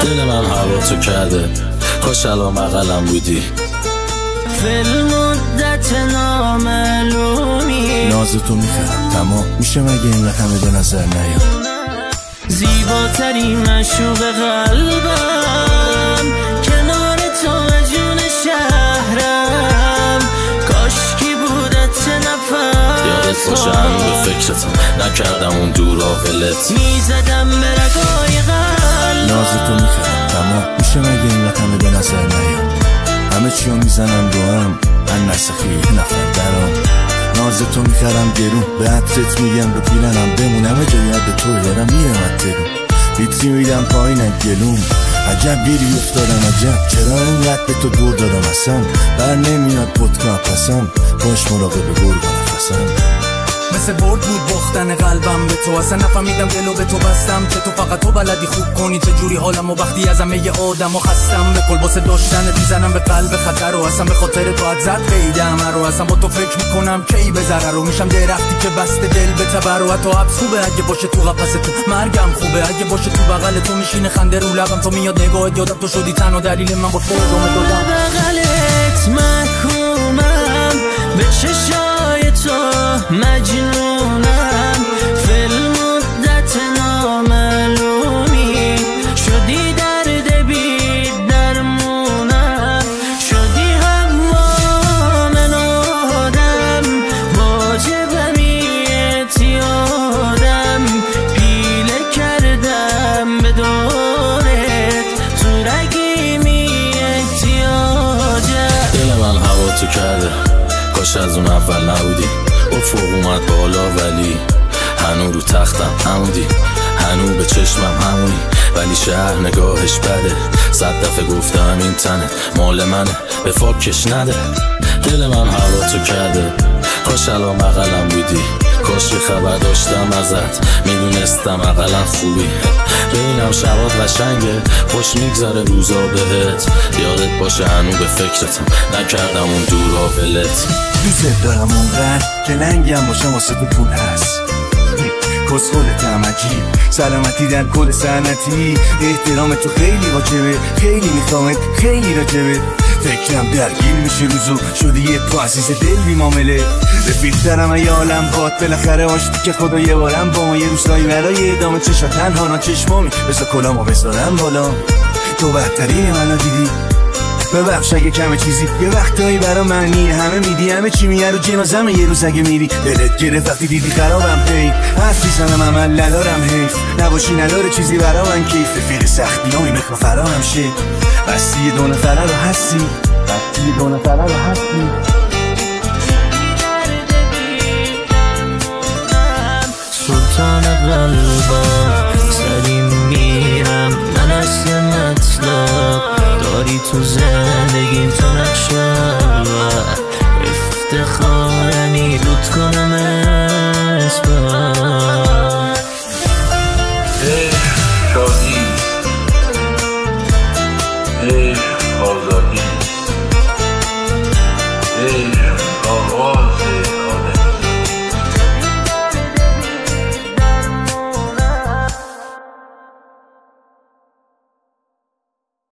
دل من هوا تو کرده، کاش الان بغلم بودی. فیل مدت نامعلومی ناز تو میخرم تمام میشه مگه این همه به نظر نیام. زیباترین مشوق قلبم کنار تو جون شهرم، کاشکی بودت نفس یادت باشه هنو به فکرتم نکردم اون دورا ولت میزدم به رگای قلبم. ناز تو میخرم تمام میشه مگه این همه به نظر نیام. همه چیو میزنن رو هم نسخی نفر درام. ناز تو میخرم گرون به عطرت میگم رو پیلنم بمونم جای یاد تو دارم میرم ترون. بیتری میدم پایینم گلوم عجب بیری افتادم عجب چرا اینقدر به تو دور دادم اصلا بر نمیاد پدکام پسم باش مراقب گرگ و نفسم. مثل برد بود باختن قلبم به تو اصلا نفهمیدم دلو به تو بستم که تو فقط تو بلدی خوب کنی چجوری حالم و وقتی از همه آدم و خستم به کل واسه داشتنت میزنم به قلب خطر و اصلا به خاطر تو ازت قیدم رو اصلا با تو فکر میکنم کی به ضرر رو میشم درختی که بسته دل به تبر و حتی حبس خوبه اگه باشه تو قفس تو مرگم خوبه اگه باشه تو بغل تو میشینه خنده رو لبم تو میاد نگاهت یادم تو شدی تنها دلیل من با تو ادامه دادم. بغلت محکومم به چشای تو مجنونم فیل مدت نامعلومی شدی درد بی درمونم شدی هموام آدم واجبمی اعتیادم پیله کردم به دورت تو رگیمی احتیاجم. دل من هوا تو کرده، کاش از اون اول نبودی. افق اومد بالا ولی هنو رو تختم همونی، هنو به چشمم همونی ولی شهر نگاهش بده. 100 دفعه گفتم این تنه مال منه به فاکش نده. دل من هوا تو کرده، کاش الان بغلم بودی. کاش یه خبر داشتم ازت میدونستم اقلا خوبی. ببینم شبات قشنگه خوش میگذره روزا بهت یادت باشه هنو به فکرتم نکردم اون دورا ولت. دوست دارم اونقدر که لنگم باشم واسه تو پول هست کس خودتم عجیب سلامتی در کل سنتی احترام تو خیلی واجبه خیلی میخوامت خیلی راجبه فکرم درگیر میشه روزو شدی یه تو عزیز دل بی معامله رفیقترم ای عالم باد بالاخره آشتی که خدا یه بارم با ما یه روزایی برای ادامه چشا تنها نا چشمامی بذار کلامو بذارم بالا تو بهترین منو دیدی ببخش اگه کمه چیزی یه وقتایی برا من میره همه میدی همه چی میگه رو جنازمه یه روز اگه میری دلت گرفت وقتی دیدی خرابم هی حرف میزنم عمل ندارم حیف نباشی نداره چیزی برا من کیف رفیق سختی همی میخوا فراهم شه بستی 2 نفره رو هستی بستی 2 نفره رو هستی